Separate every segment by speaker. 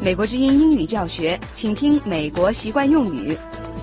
Speaker 1: 美国之音英语教学，请听美国习惯用语。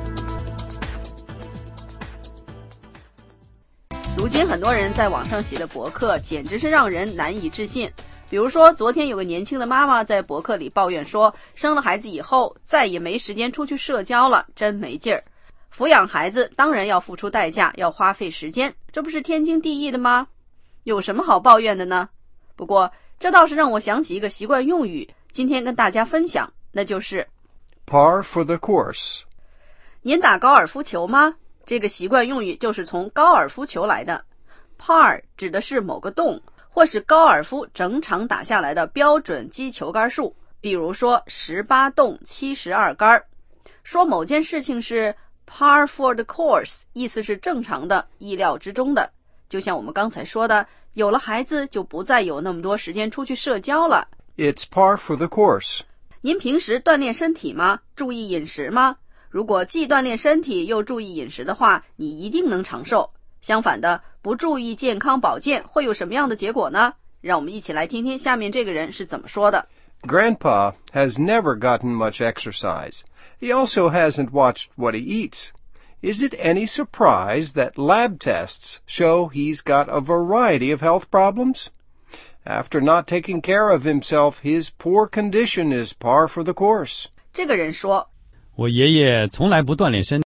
Speaker 2: 如今很多人在网上写的博客简直是让人难以置信。比如说，昨天有个年轻的妈妈在博客里抱怨说，生了孩子以后再也没时间出去社交了，真没劲儿。抚养孩子当然要付出代价，要花费时间，这不是天经地义的吗？有什么好抱怨的呢？不过这倒是让我想起一个习惯用语，今天跟大家分享，那就是
Speaker 3: Par for the course。
Speaker 2: 您打高尔夫球吗？这个习惯用语就是从高尔夫球来的。 Par 指的是某个洞，或是高尔夫整场打下来的标准击球杆数，比如说18洞72杆。说某件事情是 par for the course， 意思是正常的，意料之中的。就像我们刚才说的，有了孩子就不再有那么多时间出去社交了。
Speaker 3: It's par for the course。
Speaker 2: 您平时锻炼身体吗？注意饮食吗？如果既锻炼身体又注意饮食的话，你一定能长寿。相反的，不注意健康保健会有什么样的结果呢？让我们一起来听听下面这个人是怎么说的。
Speaker 3: Grandpa has never gotten much exercise. He also hasn't watched what he eats. Is it any surprise that lab tests show he's got a variety of health problems? After not taking care of himself, his poor condition is par for the course.
Speaker 2: 这个人说，
Speaker 4: 我爷爷从来不锻炼身